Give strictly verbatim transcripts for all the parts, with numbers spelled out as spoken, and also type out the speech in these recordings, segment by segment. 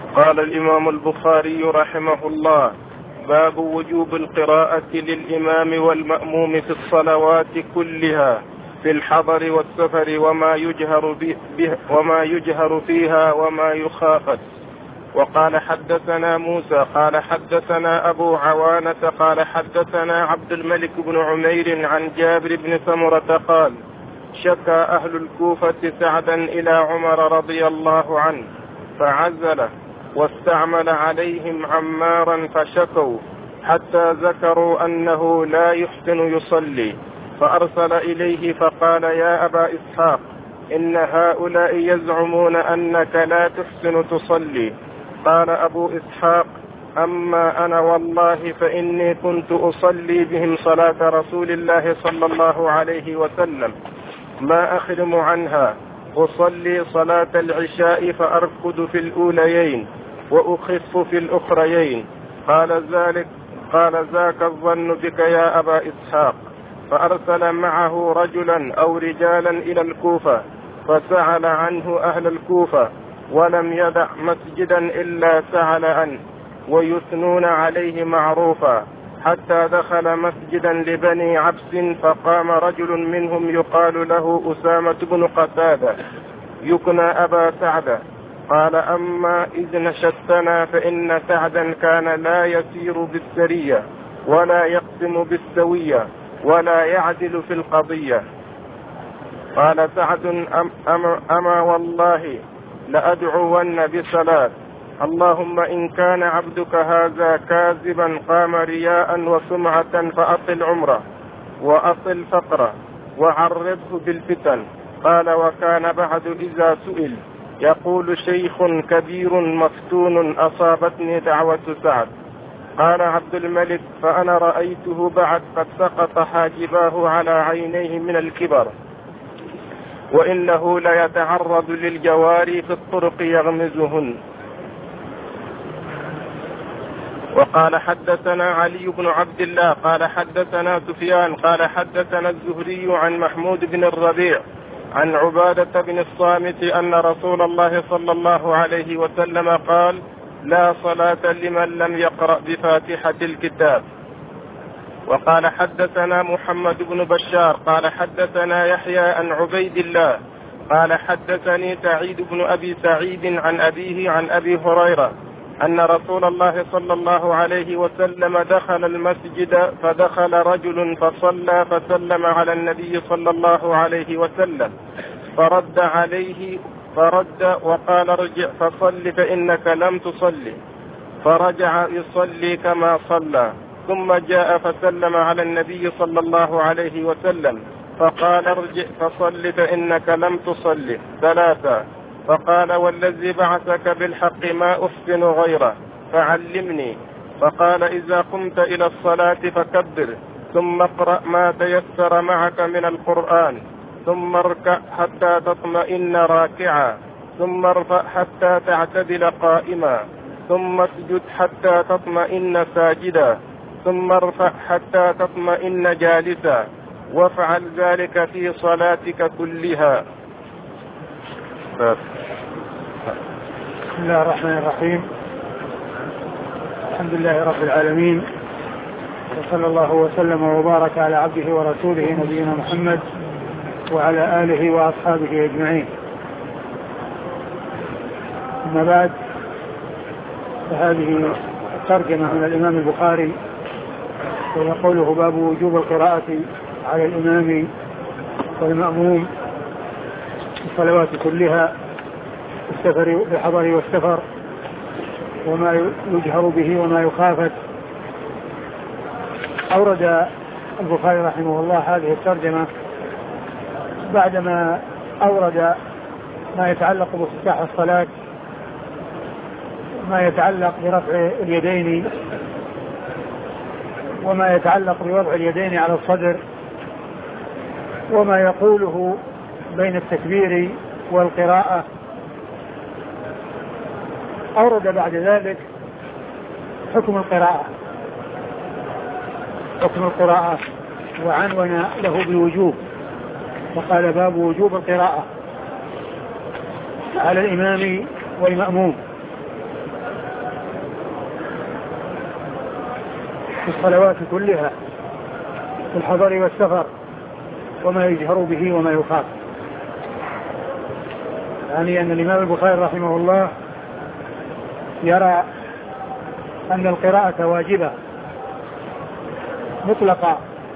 قال الإمام البخاري رحمه الله: باب وجوب القراءة للإمام والمأموم في الصلوات كلها في الحضر والسفر وما يجهر, به وما يجهر فيها وما يخافت. وقال حدثنا موسى قال حدثنا أبو عوانة قال حدثنا عبد الملك بن عمير عن جابر بن سمرة قال: شكى أهل الكوفة سعدا إلى عمر رضي الله عنه فعزله واستعمل عليهم عمارا فشكوا حتى ذكروا أنه لا يحسن يصلي، فأرسل إليه فقال: يا أبا إسحاق، إن هؤلاء يزعمون أنك لا تحسن تصلي. قال أبو إسحاق: أما أنا والله فإني كنت أصلي بهم صلاة رسول الله صلى الله عليه وسلم ما أخرم عنها، أصلي صلاة العشاء فأركض في الأوليين وأخف في الأخريين. قال ذلك قال ذاك الظن بك يا أبا إسحاق. فأرسل معه رجلا أو رجالا إلى الكوفة فسأل عنه أهل الكوفة، ولم يدع مسجدا إلا سأل عنه ويثنون عليه معروفا، حتى دخل مسجدا لبني عبس فقام رجل منهم يقال له أسامة بن قتادة يكنى أبا سعد، قال: أما إذ نشدتنا فإن سعدا كان لا يسير بالسرية ولا يقسم بالسوية ولا يعدل في القضية. قال سعد: أم أما, أما والله لأدعون بصلاة، اللهم إن كان عبدك هذا كاذبا قام رياء وسمعة فأطل عمره وأطل فقره وعرضه بالفتن. قال: وكان بعد إذا سئل يقول: شيخ كبير مفتون أصابتني دعوة سعد. قال عبد الملك: فأنا رأيته بعد قد سقط حاجباه على عينيه من الكبر، وإنه ليتعرض للجواري في الطرق يغمزهن. وقال حدثنا علي بن عبد الله قال حدثنا سفيان قال حدثنا الزهري عن محمود بن الربيع عن عبادة بن الصامت أن رسول الله صلى الله عليه وسلم قال: لا صلاة لمن لم يقرأ بفاتحة الكتاب. وقال حدثنا محمد بن بشار قال حدثنا يحيى عن عبيد الله قال حدثني سعيد بن أبي سعيد عن أبيه عن أبي هريرة أن رسول الله صلى الله عليه وسلم دخل المسجد فدخل رجل فصلى فسلم على النبي صلى الله عليه وسلم فرد عليه فرد وقال: ارجع فصل فإنك لم تصلي. فرجع يصلي كما صلى، ثم جاء فسلم على النبي صلى الله عليه وسلم فقال: ارجع فصل فإنك لم تصلي ثلاثة. فقال: والذي بعثك بالحق ما أحسن غيره فعلمني. فقال: إذا قمت إلى الصلاة فكبر، ثم اقرأ ما تيسر معك من القرآن، ثم اركع حتى تطمئن راكعا، ثم ارفع حتى تعتدل قائما، ثم اسجد حتى تطمئن ساجدا، ثم ارفع حتى تطمئن جالسا، وافعل ذلك في صلاتك كلها. بسم الله الرحمن الرحيم. الحمد لله رب العالمين، وصلى الله وسلم وبارك على عبده ورسوله نبينا محمد وعلى آله وأصحابه أجمعين. أما بعد، فهذه الترجمة من الإمام البخاري، ويقوله: باب وجوب القراءة على الإمام والمأموم في الصلوات كلها في السفر في الحضر والسفر وما يجهر به وما يخافت. أورد البخاري رحمه الله هذه الترجمة بعدما أورد ما يتعلق بافتتاح الصلاة، ما يتعلق برفع اليدين، وما يتعلق بوضع اليدين على الصدر، وما يقوله بين التكبير والقراءة. أورد بعد ذلك حكم القراءة حكم القراءة وعنون له بالوجوب، وقال: باب وجوب القراءة على الإمام والمأموم في الصلوات كلها في الحضر والسفر وما يجهر به وما يخاف. يعني أن الإمام البخاري رحمه الله يرى أن القراءة واجبة مطلقة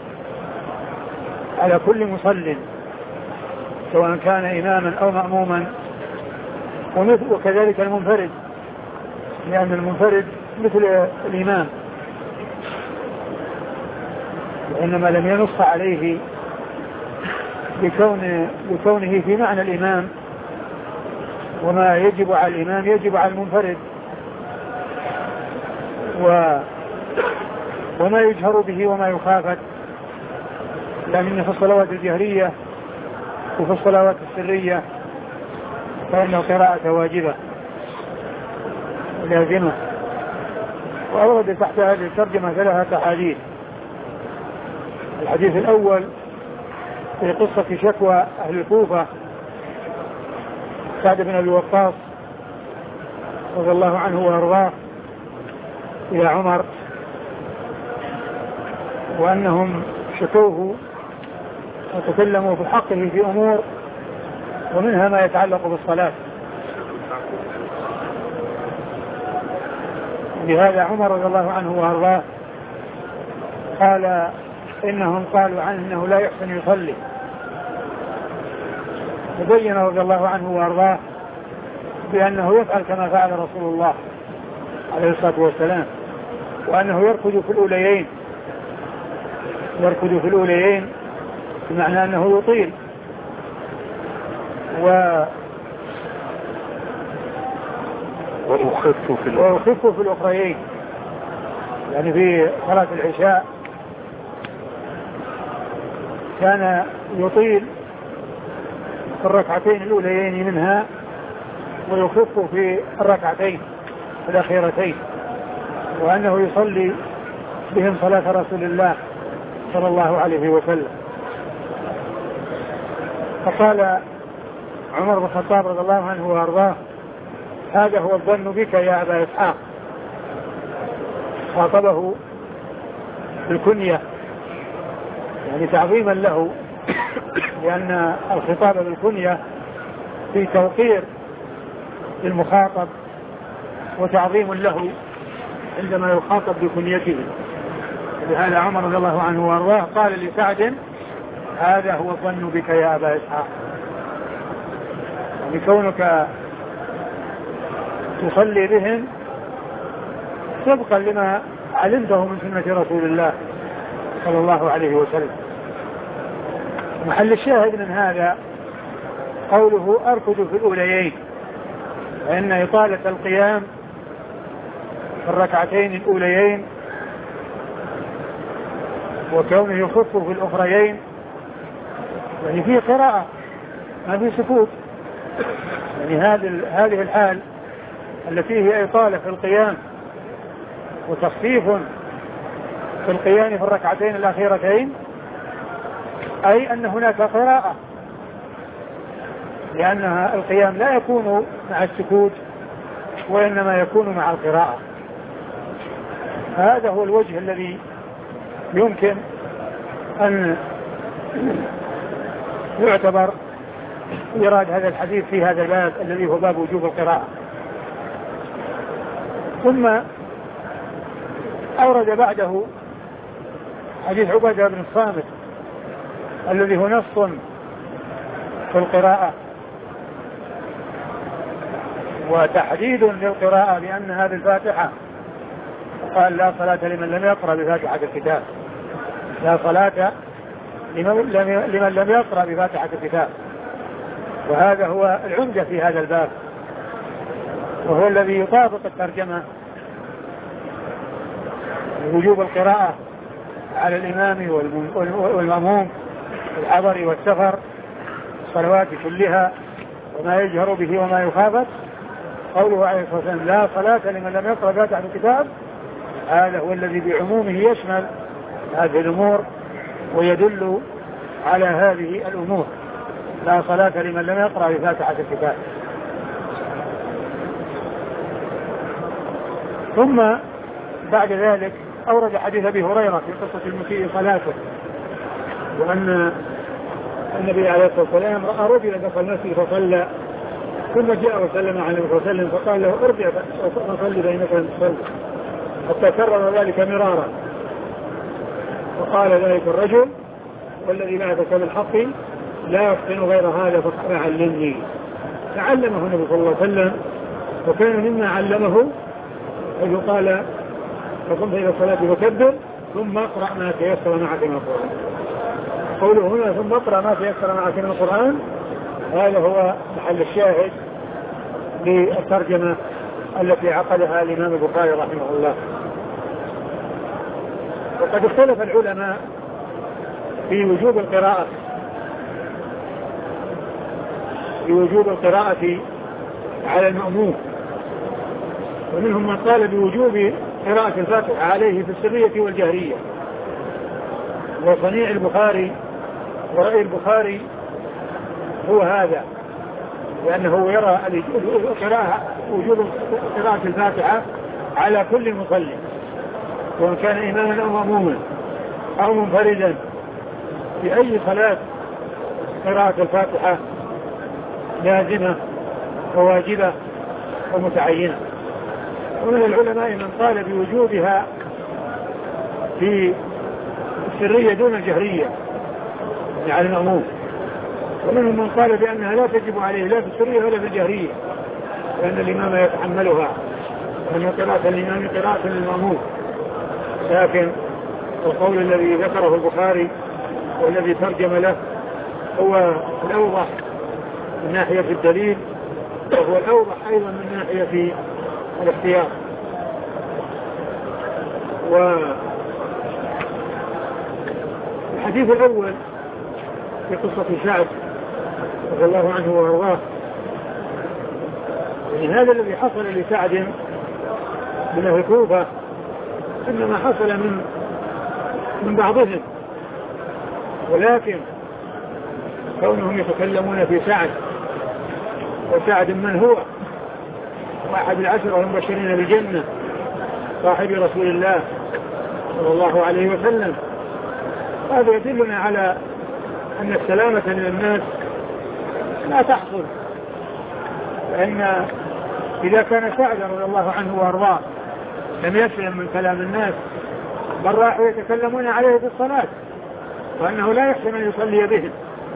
على كل مصل سواء كان إماما أو مأموما، وكذلك المنفرد، لأن المنفرد مثل الإمام وإنما لم ينص عليه بكون بكونه في معنى الإمام، وما يجب على الإمام يجب على المنفرد، و وما يجهر به وما يخافت، لأن في الصلوات الجهرية وفي الصلوات السرية فإن القراءة واجبة لازمة. وأورد تحت هذه الترجمة ثلاثة أحاديث. الحديث الأول في قصة شكوى أهل الكوفة سعد بن أبي وقاص رضي الله عنه وأرضاه إلى عمر، وأنهم شكوه وتكلموا في حقه في أمور ومنها ما يتعلق بالصلاة. لهذا عمر رضي الله عنه وأرضاه قال إنهم قالوا عنه إنه لا يحسن يصلي، وبين رضي الله عنه وأرضاه بأنه يفعل كما فعل رسول الله عليه الصلاة والسلام، وأنه يركض في الأوليين يركض في الأوليين بمعنى أنه يطيل و وأخف في وأخف في الأخريين. يعني في صلاة العشاء كان يطيل في الركعتين الأوليين منها ويخف في الركعتين الأخيرتين، وأنه يصلي بهم صلاة رسول الله صلى الله عليه وسلم. فقال عمر بن الخطاب رضي الله عنه وأرضاه هذا هو الظن بك يا أبا إسحاق. خاطبه بالكنية يعني تعظيما له، لأن الخطاب بالكنية في توقير للمخاطب وتعظيم له عندما يخاطب بكنيته. لهذا عمر رضي الله عنه وارضاه قال لسعد هذا هو الظن بك يا أبا إسحاق، يعني كونك تصلي بهم طبقا لما علمته من سنة رسول الله صلى الله عليه وسلم. محل الشاهد من هذا قوله أركض في الأوليين، فإن إطالة القيام في الركعتين الأوليين وكونه يخف في الأخريين يعني فيه قراءة ما فيه سكوت. يعني هذه الحال التي هي إطالة في القيام وتصفيف في القيام في الركعتين الأخيرتين أي أن هناك قراءة، لأن القيام لا يكون مع السكوت وإنما يكون مع القراءة. هذا هو الوجه الذي يمكن أن يعتبر إيراد هذا الحديث في هذا الباب الذي هو باب وجوب القراءة. ثم أورد بعده حديث عبادة بن الصامت الذي هو نص في القراءة وتحديد للقراءة بأن هذه الفاتحة، قال لا صلاة لمن لم يقرأ بفاتحة الكتاب، لا صلاة لمن لم يقرأ بفاتحة الكتاب. وهذا هو العمدة في هذا الباب وهو الذي يطابق الترجمة، وجوب القراءة على الإمام والمأموم في الحضر والسفر الصلوات كلها وما يجهر به وما يخافت. قوله عليه الصلاة والسلام لا صلاة لمن لم يقرأ بفاتحة الكتاب، هذا هو الذي بعمومه يشمل هذه الأمور ويدل على هذه الأمور، لا صلاة لمن لم يقرأ بفاتحة الكتاب. ثم بعد ذلك أورد حديث أبي هريرة في قصة المسيء صلاته، وأن النبي عليه الصلاة والسلام رأى رجلا دخل المسجد فصلى، ثم جاء وسلم على النبي صلى الله عليه وسلم فقال له ارجع فصلي بينك أن تصلي، حتى كرر ذلك مرارا. وقال ذلك الرجل والذي بعثك بالحق لا يحسن غير هذا فقال علمني. فعلمه النبي صلى الله عليه وسلم، وكان مما علمه حيث قال فقم إلى الصلاة فكبر ثم اقرأ ما تيسر معك من القرآن. قوله هنا ثم اقرأ ما تيسر معك من القرآن هذا هو محل الشاهد للترجمة التي عقدها الإمام البخاري رحمه الله. وقد اختلف العلماء في وجوب القراءة في وجوب القراءة على المأموم، ومنهم من قال بوجوب قراءة الفاتحة عليه في السرية والجهرية. وصنيع البخاري ورأي البخاري هو هذا، لأنه يرى وجوب قراءة الفاتحة على كل مصلي، وإن كان إماما أو مأموما أو منفردا في أي صلاة قراءة الفاتحة لازمة وواجبة ومتعينة. ومن العلماء من قال بوجوبها في السرية دون الجهرية على المأموم، ومنهم من قال بأنها لا تجب عليه لا في السرية ولا في الجهرية، لأن الإمام يتحملها، وأن قراءة الإمام قراءة للمأموم. لكن القول الذي ذكره البخاري والذي ترجم له هو الأوضح من ناحية في الدليل، وهو الأوضح أيضا من ناحية في الاختيار. والحديث الأول في قصة سعد رضي الله عنه وارضاه، يعني هذا الذي حصل لسعد من أهل الكوفة إنما حصل من من بعضهم، ولكن كونهم يتكلمون في سعد، وسعد من هو واحد العشرة المبشرين بالجنة صاحب رسول الله صلى الله عليه وسلم، هذا يدلنا على أن السلامة من الناس لا تحصل، لأن إذا كان سعد رضي الله عنه وارضاه لم يسلم من كلام الناس، بل راحوا يتكلمون عليه في الصلاة وأنه لا يحسن أن يصلي بهم،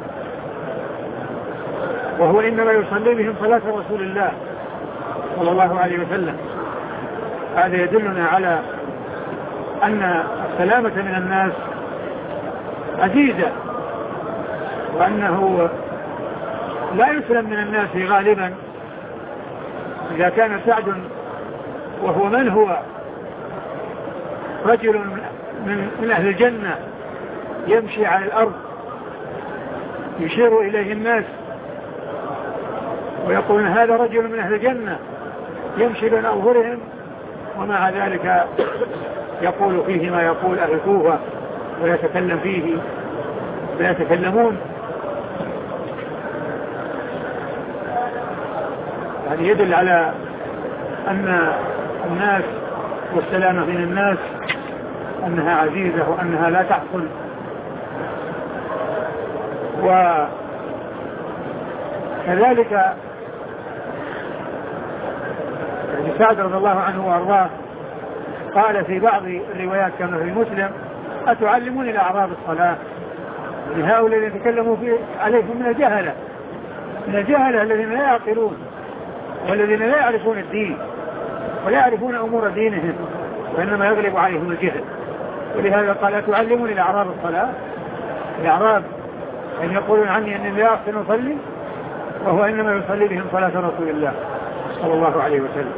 وهو إنما يصلي بهم صلاة رسول الله صلى الله عليه وسلم. هذا يدلنا على أن السلامة من الناس عزيزة، وأنه لا يسلم من الناس غالبا. إذا كان سعد وهو من هو رجل من, من أهل الجنة يمشي على الأرض يشير إليه الناس ويقول هذا رجل من أهل الجنة يمشي بين أظهرهم، ومع ذلك يقول فيه ما يقول أهل الكوفة ويتكلم فيه ويتكلمون. هذا يدل على أن الناس والسلامة من الناس أنها عزيزة وأنها لا تحصل. وكذلك يعني سعد رضي الله عنه وأرضاه قال في بعض الروايات كما في مسلم أتعلمون الأعراب الصلاة؟ لهؤلاء الذين يتكلموا عليهم من الجهلة من الجهلة الذين لا يعقلون والذين لا يعرفون الدين ولا يعرفون أمور دينهم، وإنما يغلب عليهم الجهل. ولهذا قال أتعلمون الأعراب الصلاة؟ الأعراب أن يقولون عني أني لا أحسن أصلي، وهو إنما يصلي بهم صلاة رسول الله صلى الله عليه وسلم.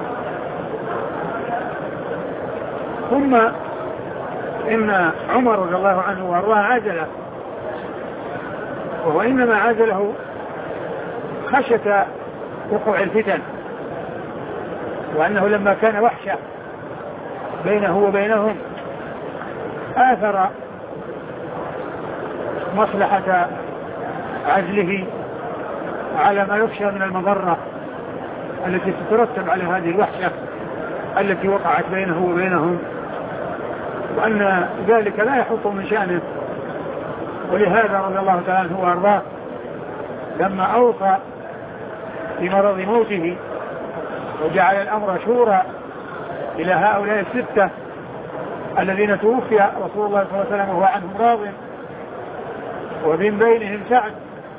ثم إن عمر رضي الله عنه وارضاه عزله، وهو إنما عزله خشية وقوع الفتن، وأنه لما كان وحشة بينه وبينهم آثر مصلحة عزله على ما يخشى من المضرة التي تترتب على هذه الوحشة التي وقعت بينه وبينهم وأن ذلك لا يحط من شأنه. ولهذا رضي الله تعالى عنه وأرضاه لما أوصى في مرض موته وجعل الأمر شورى إلى هؤلاء الستة الذين توفي رسول الله صلى الله عليه وسلم وهو عنهم راض ومن بينهم سعد،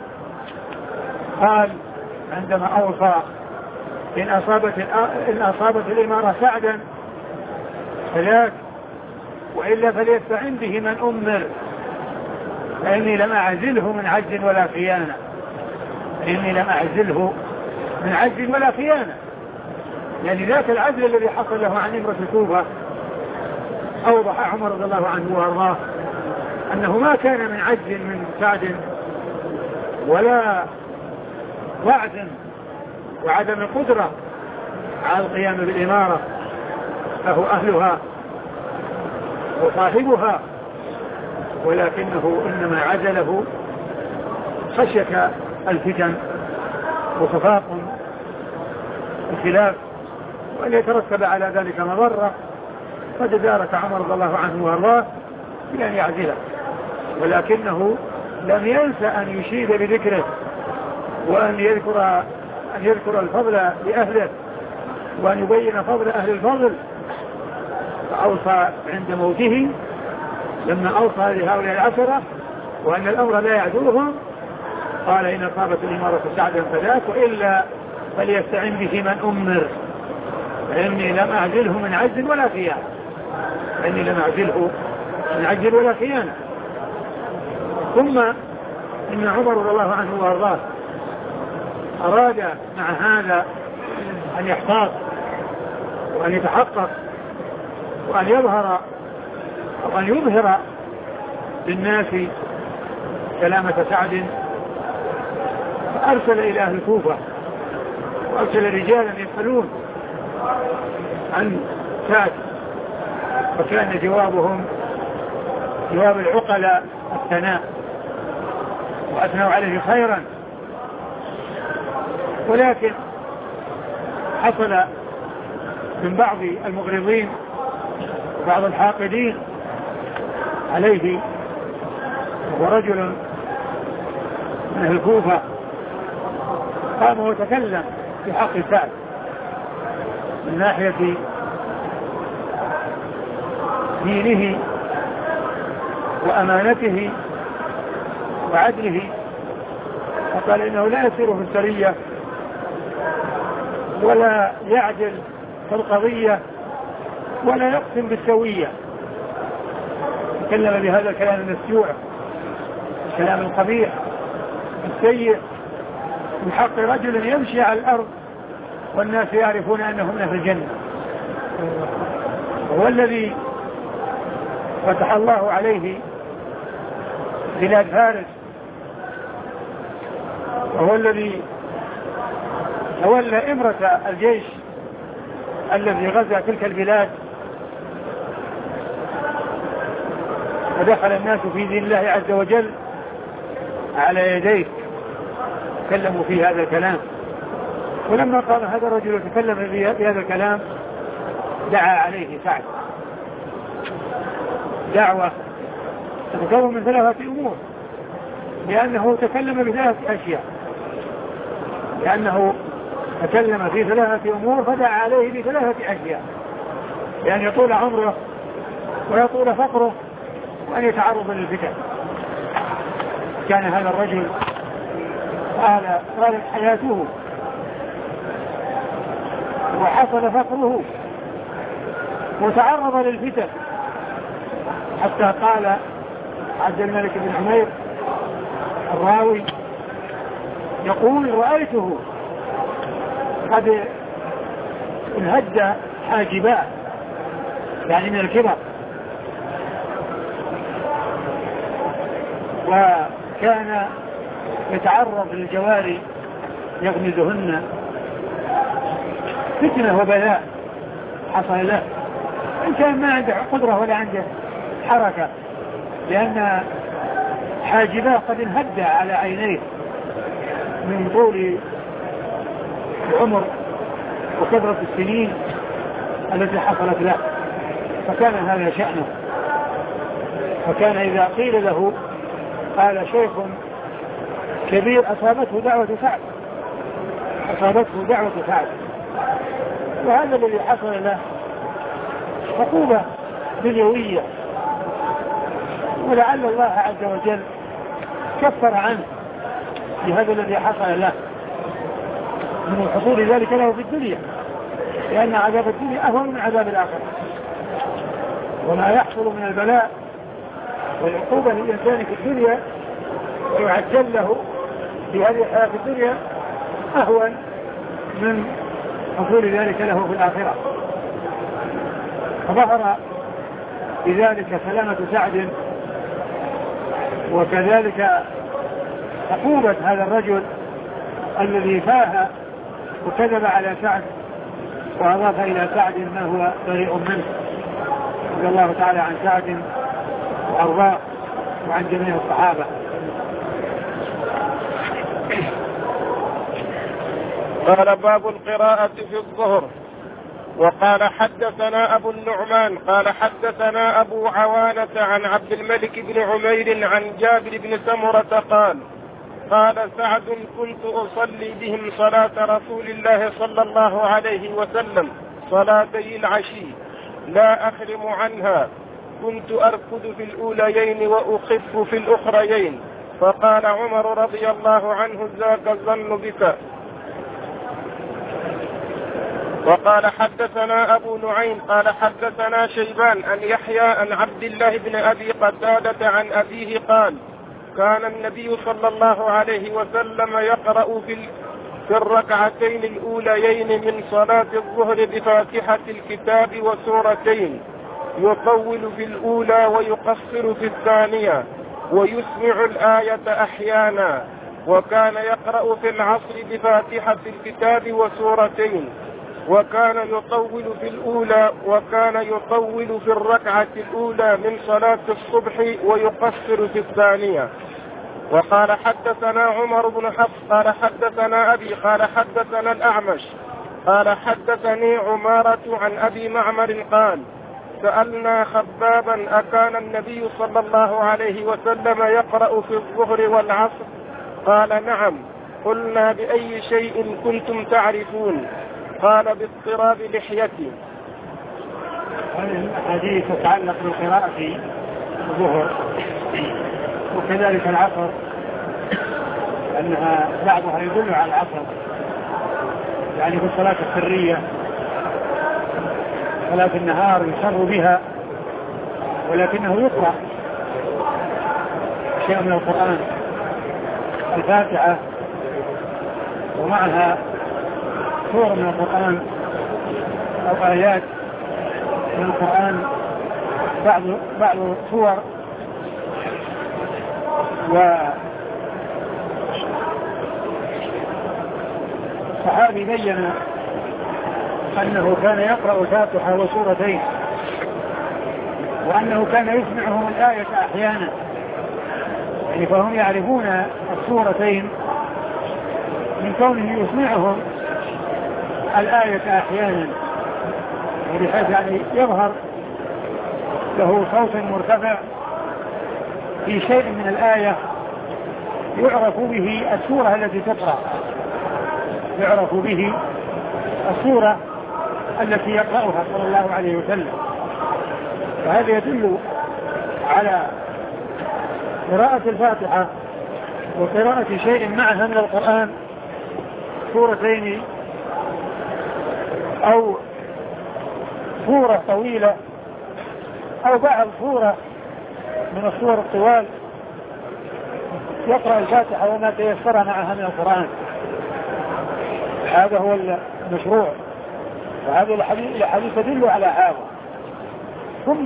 قال عندما أوصى إن أصابت, إن أصابت الإمارة سعدا فذاك وإلا فليستعن به من أمر، فإني لم أعزله من عجز ولا خيانة، إني لم أعزله من عجز ولا خيانة. يعني ذاك العزل الذي حصل له عن إمرة الكوفة أوضح عمر رضي الله عنه وأرضاه أنه ما كان من عجز من سعد ولا ضعف وعدم القدرة على القيام بالإمارة، فهو أهلها وصاحبها، ولكنه إنما عزله خشية الفتن وتفاقم الخلاف وأن يترتب على ذلك مضرة، فتدارك عمر رضي الله عنه وارضاه بأن يعزله، ولكنه لم ينسى أن يشيد بذكره وأن يذكر أن يذكر الفضل لأهله وأن يبين فضل أهل الفضل. فأوصى عند موته لما أوصى لهؤلاء العشرة وأن الأمر لا يعدوهم قال إن أصابت الإمارة سعدا فذاك وإلا فليستعن به من أمر، فإني لم أعزله من عجز ولا خيانة، فإني لم أعزله من عجز ولا خيانة. ثم إن عمر رضي الله عنه وأرضاه أراد مع هذا أن يحتاط وأن يتحقق وأن يظهر أو أن يظهر للناس سلامة سعد، فأرسل إلى أهل الكوفة وأرسل رجالا يسألون عن سعد، وكان جوابهم جواب العقلاء الثناء وأثنوا عليه خيرا. ولكن حصل من بعض المغرضين وبعض الحاقدين عليه وهو رجل من أهل الكوفة قام وتكلم في حق سعد من ناحية دينه وأمانته وعدله، وقال إنه لا يسير في السرية ولا يعدل في القضية ولا يقسم بالسوية. تكلم بهذا الكلام المسجوع، الكلام القبيح السيء من حق رجل يمشي على الأرض والناس يعرفون أنه من أهل الجنة، هو الذي فتح الله عليه بلاد فارس، وهو الذي تولى إمرة الجيش الذي غزا تلك البلاد، ودخل الناس في دين الله عز وجل على يديه. تكلموا في هذا الكلام، ولما قام هذا الرجل يتكلم بهذا الكلام دعا عليه سعد دعوة تتكون من ثلاثة أمور، لأنه تكلم بثلاثة أشياء، لأنه تكلم في ثلاثة أمور فدعا عليه بثلاثة أشياء، لأن يطول عمره ويطول فقره وأن يتعرض للفتن. كان هذا الرجل قال قالت حياته وحصل فقره وتعرض للفتن، حتى قال عبد الملك بن عمير الراوي يقول رأيته قد انهد حاجباه، يعني من الكبر، وكان يتعرض للجواري يغمزهن، فتنة وبلاء حصل له، إن كان ما عنده قدرة ولا عنده حركة، لأن حاجباه قد انهد على عينيه من طول العمر وكثرة السنين التي حصلت له، فكان هذا شأنه. فكان إذا قيل له قال شيخ كبير أصابته دعوة سعد أصابته دعوة سعد. وهذا الذي حصل له عقوبة دنيوية، ولعل الله عز وجل كفر عنه بهذا الذي حصل له من حصول ذلك له في الدنيا، لأن عذاب الدنيا أهون من عذاب الآخرة، وما يحصل من البلاء والعقوبة للإنسان في الدنيا ويعجل له في هذه الحياة في الدنيا أهون من حصول ذلك له في الآخرة. فظهر بذلك سلامة سعد، وكذلك عقوبة هذا الرجل الذي فاه وكذب على سعد وأضاف إلى سعد ما هو بريء منه. رضي الله تعالى عن سعد وأرضاه وعن جميع الصحابة. قال باب القراءة في الظهر. وقال حدثنا أبو النعمان قال حدثنا أبو عوانة عن عبد الملك بن عمير عن جابر بن سمرة قال قال سعد كنت أصلي بهم صلاة رسول الله صلى الله عليه وسلم صلاتي العشي لا أخرم عنها، كنت أركض في الأوليين وأخف في الأخريين، فقال عمر رضي الله عنه ذاك الظن بك. وقال حدثنا أبو نعيم قال حدثنا شيبان أن يحيى عن عبد الله بن أبي قتادة عن أبيه قال كان النبي صلى الله عليه وسلم يقرأ في في الركعتين الأوليين من صلاة الظهر بفاتحة الكتاب وسورتين، يطول في الأولى ويقصر في الثانية ويسمع الآية أحيانا، وكان يقرأ في العصر بفاتحة الكتاب وسورتين، وكان يطول في الأولى وكان يطول في الركعة الأولى من صلاة الصبح ويقصر في الثانية. وقال حدثنا عمر بن حفص قال حدثنا أبي قال حدثنا الأعمش قال حدثني عمارة عن أبي معمر قال سألنا خبابا أكان النبي صلى الله عليه وسلم يقرأ في الظهر والعصر؟ قال نعم. قلنا بأي شيء كنتم تعرفون؟ قال باضطراب لحيتي. هذه الحديث تتعلق بالقراءة الظهر وكذلك العصر، أنها بعضها يدل على العصر، يعني في الصلاة السرية صلاة النهار يسر بها ولكنه يقرأ شيء من القرآن، الفاتحة ومعها سور من القرآن أو آيات من القرآن، بعض بعض سور. والصحابي بين أنه كان يقرأ الفاتحة وسورتين، وأنه كان يسمعهم الآية أحيانا، يعني فهم يعرفون السورتين من كونه يسمعهم الآية أحيانا، بحيث يعني يظهر له صوت مرتفع في شيء من الآية يعرف به السورة التي تقرأ، يعرف به السورة التي يقرأها صلى الله عليه وسلم. فهذا يدل على قراءة الفاتحة وقراءة شيء معها من القرآن، سورتين أو سورة طويلة أو بعض سورة من السور الطوال، يقرأ الفاتحة وما تيسر معها من القرآن. هذا هو المشروع، وهذا الحديث يدل على هذا. ثم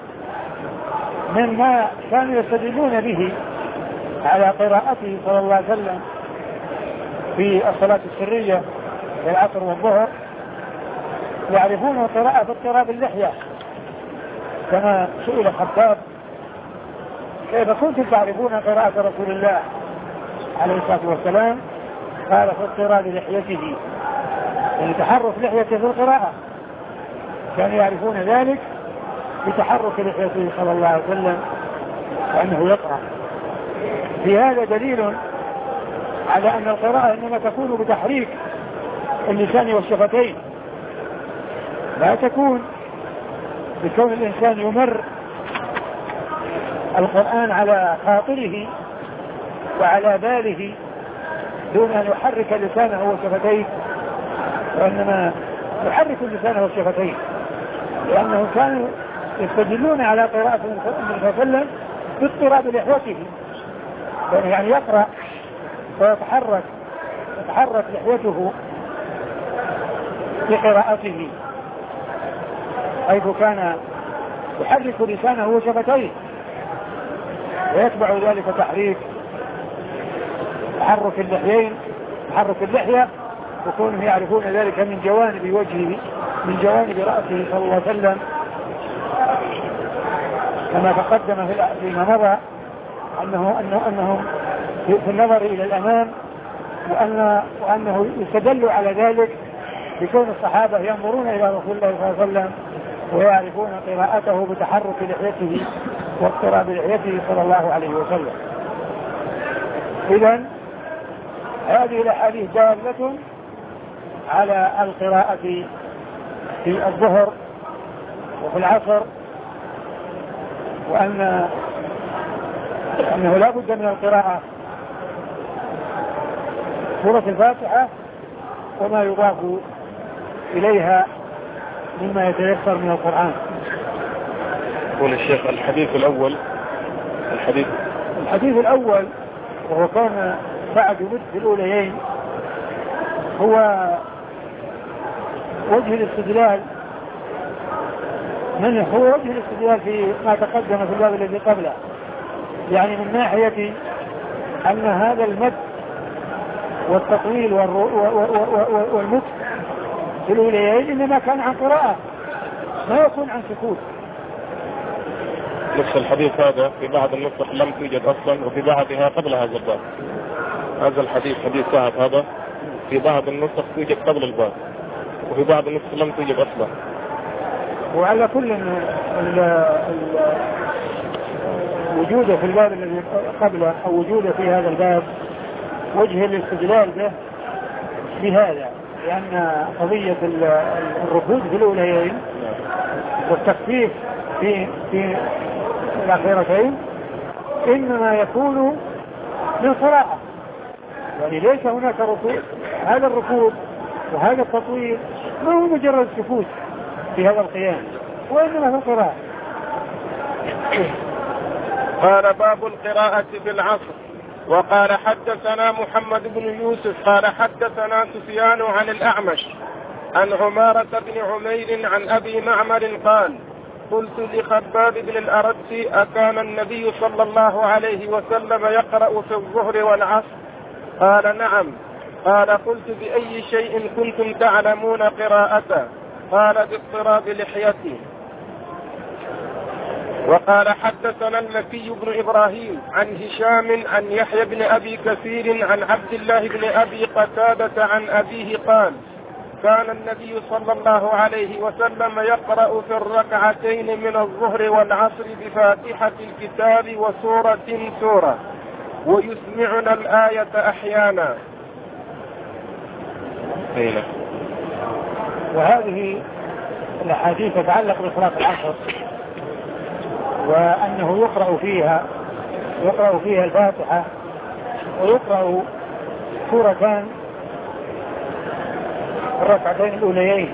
مما كانوا يستدلون به على قراءته صلى الله عليه وسلم في الصلاة السرية في العصر والظهر، يعرفون القراءة في اضطراب اللحية، كما سئل خباب كيف كنتم تعرفون قراءة رسول الله عليه الصلاة والسلام؟ قال في اضطراب لحيته، يعني تحرك لحيته في القراءة، كانوا يعرفون ذلك بتحرك لحيته صلى الله عليه وسلم وأنه يقرأ. في هذا دليل على أن القراءة إنما تكون بتحريك اللسان والشفتين، لا تكون بكون الإنسان يمر القرآن على خاطره وعلى باله دون أن يحرك لسانه وشفتيه، وإنما يحرك اللسان والشفتين، لأنهم كانوا يستدلون على قراءة النبي صلى الله عليه وسلم باضطراب لحيته، يعني يقرأ ويتحرك يتحرك لحيته بقراءته، حيث كان يحرك لسانه وشفتيه، ويتبع ذلك تحريك تحرك اللحيين تحرك اللحية، وكونهم يعرفون ذلك من جوانب وجهه من جوانب رأسه صلى الله عليه وسلم، كما تقدم فيما مضى أنه أنه أنهم في النظر إلى الأمام، وأن وأنه يستدل على ذلك بكون الصحابة ينظرون إلى رسول الله صلى الله عليه وسلم ويعرفون قراءته بتحرك لحيته واضطراب لحيته صلى الله عليه وسلم. إذن هذه الأحاديث دالة على القراءة في الظهر وفي العصر، وأن أنه لا بد من القراءة سورة الفاتحة وما يضاف إليها مما يتيسر من القرآن. يقول الشيخ الحديث الأول الحديث الحديث الأول وهو كان بعد بدء الأوليين هو وجه الاستدلال من هو وجه الاستدلال في ما تقدم في الباب الذي قبله، يعني من ناحية أن هذا المد والتطويل والمد في الأوليين إنما كان عن قراءة ما يكون عن سكوت. نفس الحديث هذا في بعض النسخ لم توجد أصلا، وفي بعضها قبل هذا الباب. هذا الحديث حديث سعد هذا في بعض النسخ توجد قبل الباب، وفي بعض النسخ لم توجد أصلا. وعلى كل وجوده في الباب الذي قبله أو وجوده في هذا الباب وجه الاستدلال به بهذا، لأن قضية الركود في الأوليين والتخفيف في في الأخيرتين إنما يكون من قراءة، يعني ليس هناك ركود. هذا الركود وهذا التطويل ما هو مجرد سكوت في هذا القيام، وإنما في القراءة. قال باب القراءة في العصر. وقال حدثنا محمد بن يوسف قال حدثنا سفيان عن الأعمش عن عمارة بن عمير عن أبي معمر قال قلت لخباب بن الأرت أكان النبي صلى الله عليه وسلم يقرأ في الظهر والعصر؟ قال نعم. قال قلت بأي شيء كنتم تعلمون قراءته؟ قال باضطراب لحيتي. وقال حدثنا المكي بن إبراهيم عن هشام عن يحيى بن أبي كثير عن عبد الله بن أبي قتادة عن أبيه قال كان النبي صلى الله عليه وسلم يقرأ في الركعتين من الظهر والعصر بفاتحة الكتاب وسورة سورة ويسمعنا الآية أحيانا. وهذه الأحاديث تتعلق بصلاة العصر، وأنه يقرأ فيها يقرأ فيها الفاتحة ويقرأ سورتان الركعتين الأوليين.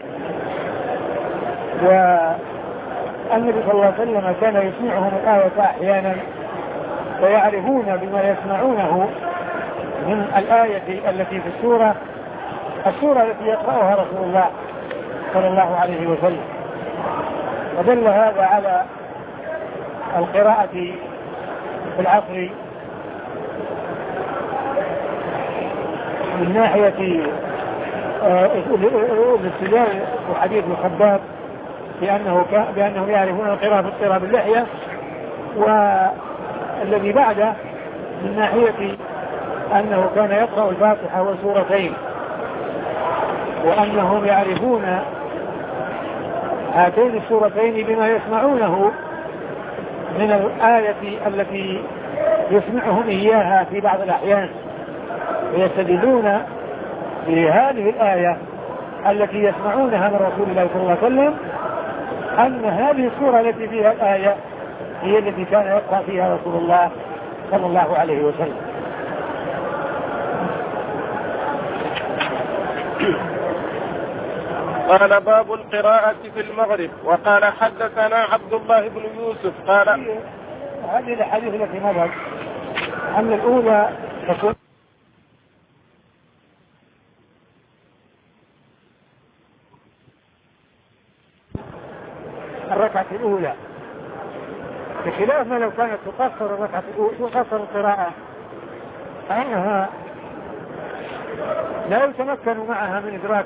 والنبي صلى الله عليه وسلم كان يسمعهم الآية أحيانا ويعرفون بما يسمعونه من الآية التي في السورة السورة التي يقرأها رسول الله صلى الله عليه وسلم. ودل هذا على القراءة في العصر من ناحية الاستدلال وحديث الخباب بأنه بأنهم يعرفون القراءة في اضطراب اللحية، والذي بعده من ناحية أنه كان يقرأ الفاتحة وسورتين، وأنهم يعرفون هاتين السورتين بما يسمعونه من الآية التي يسمعهم إياها في بعض الأحيان، ويستدلون بهذه الآية التي يسمعونها من رسول الله صلى الله عليه وسلم أن هذه السورة التي فيها الآية هي التي كان يقرأ فيها رسول الله صلى الله عليه وسلم. قال باب القراءة في المغرب. وقال حدثنا عبد الله بن يوسف قال هذه الحديث التي مضت أن الأولى تكون الركعة الأولى، بخلاف ما لو كانت تقصر الركعة الأولى تقصر القراءة فإنها لا يتمكن معها من إدراك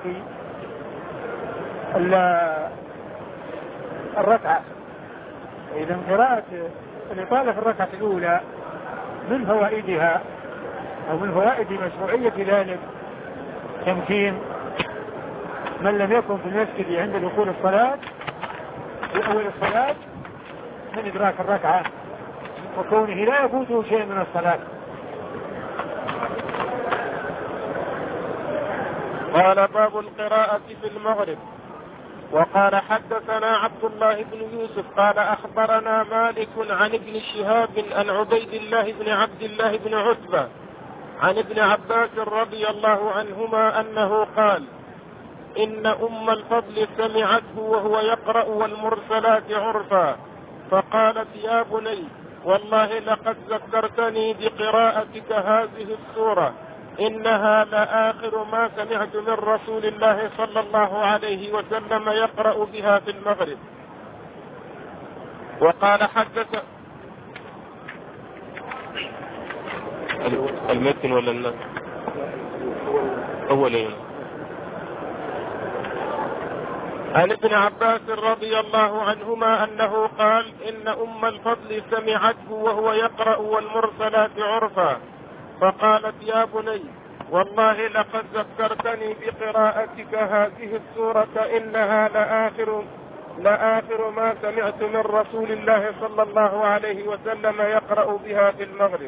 الركعة. إذا قراءة الإطالة في الركعة الأولى من فوائدها أو من فوائد مشروعية ذلك تمكين من لم يكن في المسجد عند دخول الصلاة في أول الصلاة من إدراك الركعة وكونه لا يفوته شيء من الصلاة. قال باب القراءة في المغرب. وقال حدثنا عبد الله بن يوسف قال أخبرنا مالك عن ابن شهاب عن عبيد الله بن عبد الله بن عتبة عن ابن عباس رضي الله عنهما أنه قال إن أم الفضل سمعته وهو يقرأ والمرسلات عرفا فقالت يا بني والله لقد ذكرتني بقراءتك هذه السورة إنها لآخر ما سمعت من رسول الله صلى الله عليه وسلم يقرأ بها في المغرب. وقال حدث المتن ولا النص أولين عن ابن عباس رضي الله عنهما أنه قال إن أم الفضل سمعته وهو يقرأ والمرسلات عرفا فقالت يا بني والله لقد ذكرتني بقراءتك هذه السورة إنها لآخر, لآخر ما سمعت من رسول الله صلى الله عليه وسلم يقرأ بها في المغرب.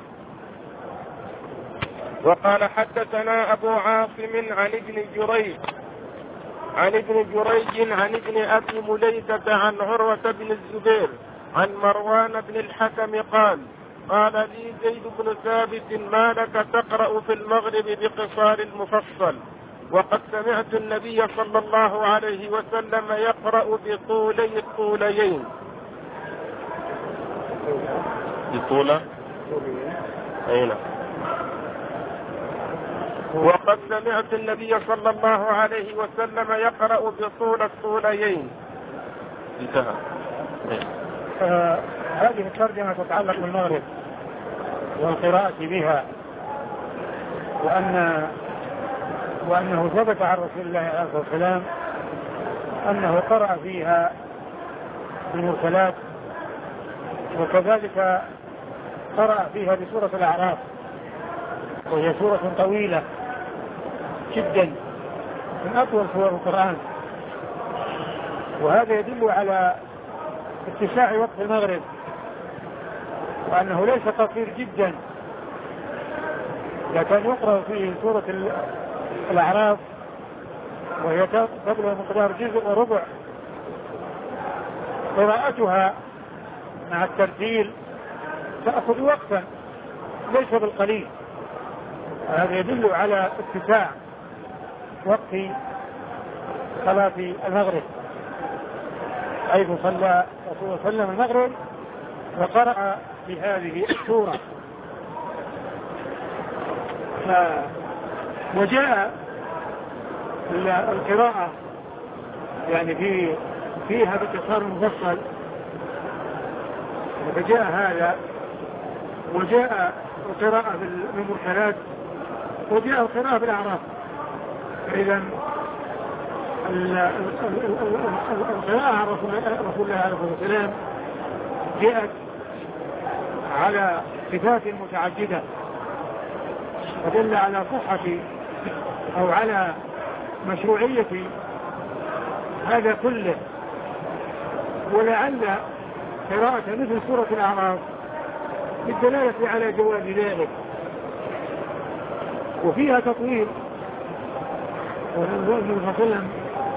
وقال حدثنا أبو عاصم عن ابن جريج عن ابن جريج عن ابن أبي مليكة عن عروة بن الزبير عن مروان بن الحكم قال قال لي زيد بن ثابت ما لك تقرأ في المغرب بقصار المفصل وقد سمعت النبي صلى الله عليه وسلم يقرأ بطولي الطوليين. بطولة أين وقد سمعت النبي صلى الله عليه وسلم يقرأ بطول الطوليين. انتهى. آه هذه الترجمة تتعلق بالمغرب والقراءة بها وأن وأنه ثبت عن رسول الله عليه الصلاة والسلام أنه قرأ فيها المرسلات وكذلك قرأ فيها بسورة الأعراف وهي سورة طويلة جدا من أطول سور القرآن وهذا يدل على اتساع وقت المغرب وأنه ليس قصير جدا. إذا كان يقرأ فيه سورة الأعراف وهي تبلغ مقدار جزء وربع قراءتها مع الترتيل تأخذ وقتا ليس بالقليل. هذا يدل على اتساع وقت صلاة المغرب حيث صلى رسول الله صلى الله عليه وسلم المغرب وقرأ بهذه السورة. وجاء القراءة يعني في فيها باختصار مفصل فجاء هذا وجاء القراءة بالمرسلات وجاء القراءة بالأعراف. إذن القراءة عن رسول الله عليه الصلاة والسلام جاءت على صفات متعددة تدل على صحة أو على مشروعية هذا كله. ولعل قراءة مثل سورة الأعراف بالدلالة على جواز ذلك، وفيها تطويل. والنبي صلى الله عليه وسلم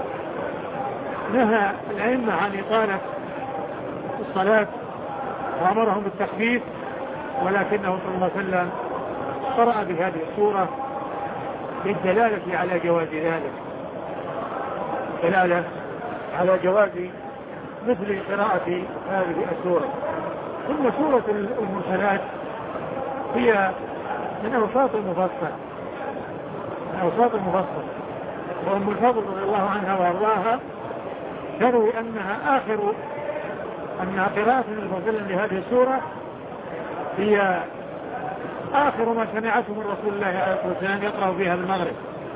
نهى الأئمة عن إطالة الصلاة وأمرهم بالتخفيف، ولكنه صلى الله عليه وسلم قرأ بهذه السورة بالدلالة على جواز ذلك، دلالة على جواز مثل قراءة هذه السورة. ثم سورة المرسلات هي من أوساط المفصل، من أوساط المفصل، وأم الفضل رضي الله عنها وأرضاها تروي أنها آخر أن قراءة النبي صلى الله عليه وسلم لهذه السورة هي آخر ما سمعته من رسول الله عليه الصلاة والسلام يقرأ فيها بالمغرب.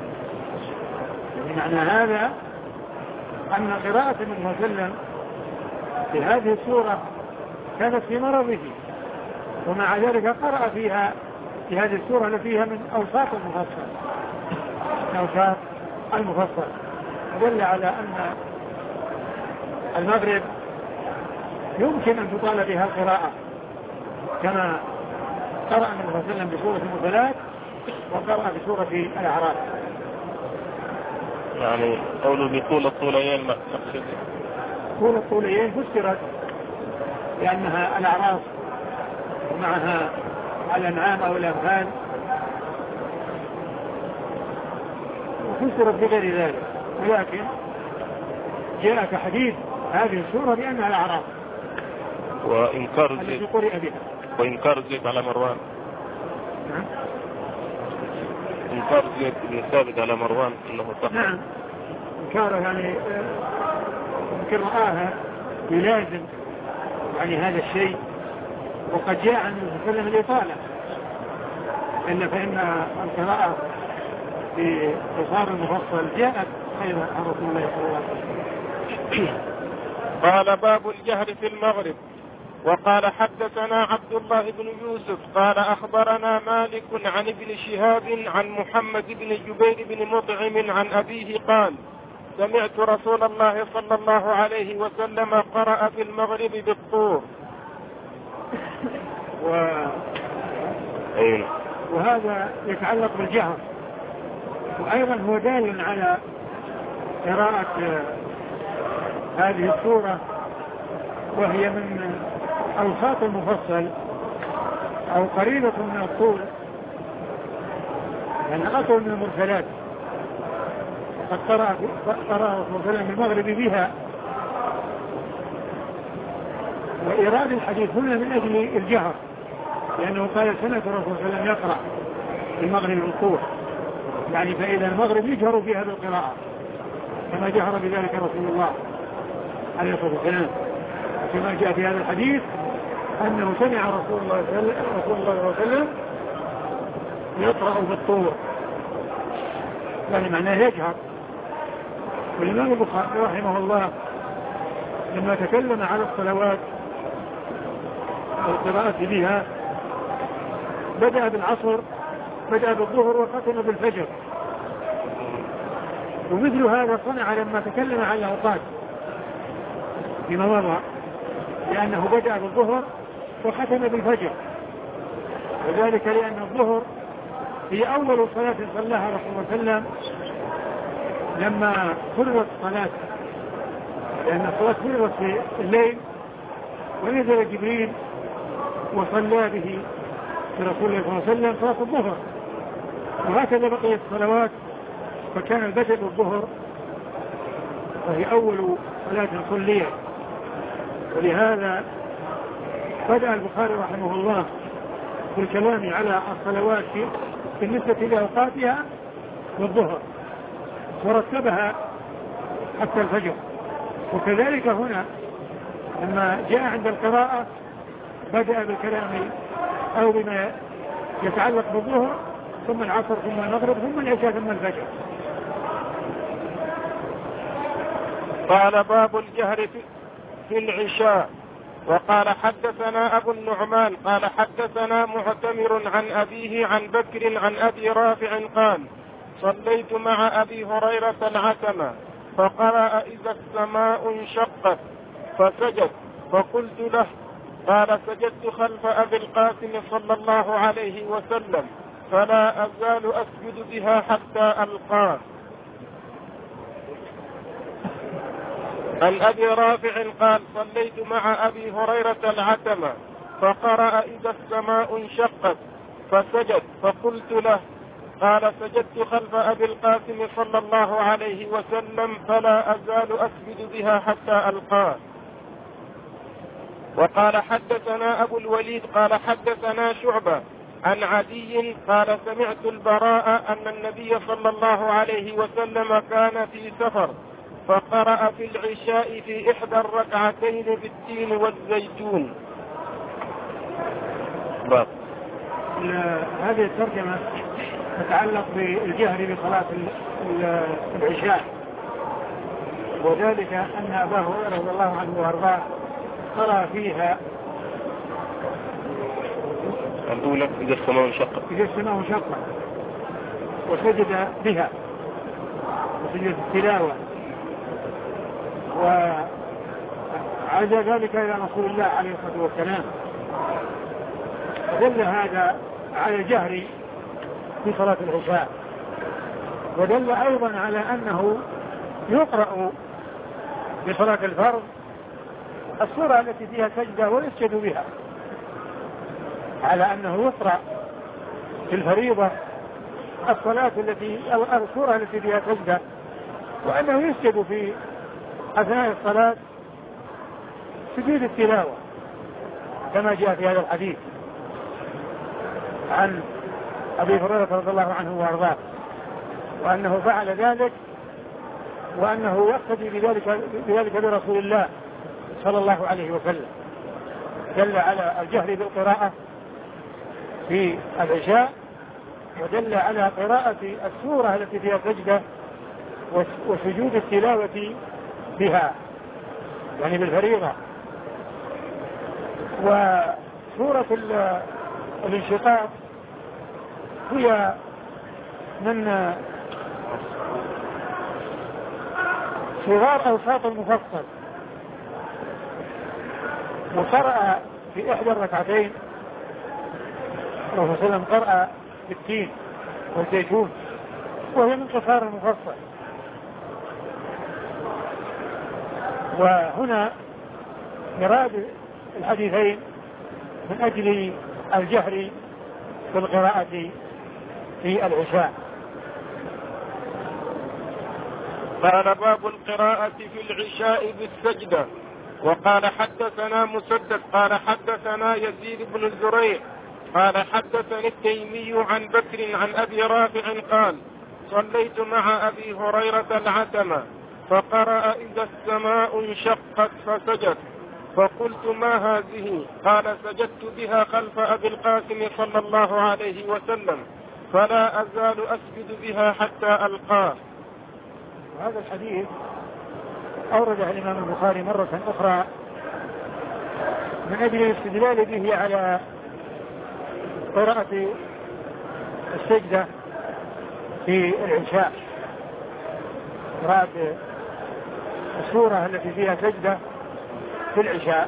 يعني معنى هذا أن قراءة النبي صلى الله عليه وسلم في هذه السورة كانت في مرضه، ومع ذلك قرأ فيها في هذه السورة التي فيها من أوساط المفصل، من أوساط المفصل، دل على أن المغرب يمكن أن تطال بها القراءة كما قرأ النبي صلى الله عليه وسلم بسورة المرسلات وقرأ بسورة الأعراف. يعني قوله بطول الطوليين مقصود طول الطوليين فسرت لأنها الأعراف ومعها الأنعام أو الأنفال، وفسرت بغير ذلك، ولكن جاء كحديث هذه السورة بأنها الأعراف وإنكار التي زيد قرئ بها. وإنكار زيد على مروان. نعم. إنكار زيد بن ثابت على مروان إنه صح. نعم. إنكاره يعني يمكن رآها يلازم يعني هذا الشيء، وقد جاء عن النبي صلى الله عليه وسلم الإطالة، إلا فإن القراءة في قصار المفصل جاءت خير عن رسول الله صلى الله عليه وسلم. قال باب الجهر في المغرب. وقال حدثنا عبد الله بن يوسف قال أخبرنا مالك عن ابن شهاب عن محمد بن جبير بن مطعم عن أبيه قال سمعت رسول الله صلى الله عليه وسلم قرأ في المغرب بالطور. و... وهذا يتعلق بالجهر، وأيضا هو دال على قراءة هذه السورة، وهي من أوساط المفصل أو قريبة من الطول، يعني أطول من المرسلات، قد قرأ قرأ رسول الله من المغرب بها. وإيراد الحديث هنا من أجل الجهر، لأنه قال سنة رسول الله صلى الله عليه وسلم يقرأ في المغرب بالطور، يعني فإذا المغرب يجهر فيها بالقراءة كما جهر بذلك رسول الله عليه الصلاة والسلام، كما جاء في هذا الحديث أنه سمع رسول الله صلى الله عليه وسلم يقرأ بالطور، يعني معناه يجهر. والإمام البخاري رحمه الله لما تكلم على الصلوات والقراءة بها بدأ بالعصر، بدأ بالظهر وختم بالفجر، ومثل هذا صنع لما تكلم على الأوقات فيما مضى، لأنه بدأ بالظهر وختم بالفجر، وذلك لأن الظهر هي أول صلاة صلاها رسول الله صلى الله عليه وسلم لما فرضت الصلاة، لأن الصلاة فرضت في الليل ونزل جبريل وصلى به برسول الله صلى الله عليه وسلم صلاة الظهر، وهكذا بقيت الصلوات، فكان البدء بالظهر وهي أول صلاة صليت. ولهذا بدأ البخاري رحمه الله بالكلام على الصلوات بالنسبة لأوقاتها بالظهر، ورتبها حتى الفجر. وكذلك هنا لما جاء عند القراءة بدأ بالكلام أو بما يتعلق بالظهر، ثم العصر، ثم المغرب، ثم العشاء، ثم الفجر. قال باب الجهر في العشاء. وقال حدثنا أبو النعمان قال حدثنا معتمر عن أبيه عن بكر عن أبي رافع قال صليت مع أبي هريرة العتمة فقرأ إذا السماء انشقت فسجد فقلت له قال سجدت خلف أبي القاسم صلى الله عليه وسلم فلا أزال أسجد بها حتى ألقاه. عن أبي رافع قال صليت مع أبي هريرة العتمة فقرأ إذا السماء انشقت فسجد فقلت له قال سجدت خلف أبي القاسم صلى الله عليه وسلم فلا أزال أسجد بها حتى ألقاه. وقال حدثنا أبو الوليد قال حدثنا شعبة عن عدي قال سمعت البراء أن النبي صلى الله عليه وسلم كان في سفر فقرأ في العشاء في إحدى الركعتين بالتين والزيتون. باب هذه الترجمة تتعلق بالجهر بصلاة العشاء، وذلك أن أبا هريرة رضي الله عنه وأرضاه قرأ فيها الأولى إذا السماء انشقت إذا السماء انشقت وسجد بها وسجد التلاوة، وعاد ذلك إلى رسول الله عليه الصلاة والسلام، دل هذا على الجهر في صلاة العشاء، ودل أيضا على أنه يقرأ بصلاة الفرض السورة التي فيها سجدة ويسجد بها، على أنه يقرأ في الفريضة الصلاة التي أو السورة التي فيها سجدة، وأنه يسجد في أثناء الصلاة سجود التلاوة كما جاء في هذا الحديث عن أبي هريرة رضي الله عنه وأرضاه، وأنه فعل ذلك وأنه يقتدي بذلك بذلك برسول الله صلى الله عليه وسلم، دل على الجهر بالقراءة في العشاء، ودل على قراءة السورة التي فيها سجدة وسجود التلاوة بها يعني بالفريضة. وسورة الانشقاق هي من صغار أوساط المفصل، وقرأ في إحدى الركعتين الرسول صلى الله عليه وسلم قرأ بالتين والزيتون، وهي من قصار المفصل. وهنا مراد الحديثين من أجل الجهر بالقراءة في العشاء. قال باب القراءة في العشاء بالسجدة. وقال حدثنا مسدد قال حدثنا يزيد بن الزريع قال حدثني التيمي عن بكر عن أبي رافع قال صليت مع أبي هريرة العتمة فقرأ إذا السماء انشقت فسجد فقلت ما هذه؟ قال سجدت بها خلف أبي القاسم صلى الله عليه وسلم فلا أزال أسجد بها حتى ألقاه. وهذا الحديث أورده الإمام البخاري مرة أخرى من أجل الاستدلال به على قراءة السجدة في العشاء، قراءة السورة التي فيها سجدة في العشاء،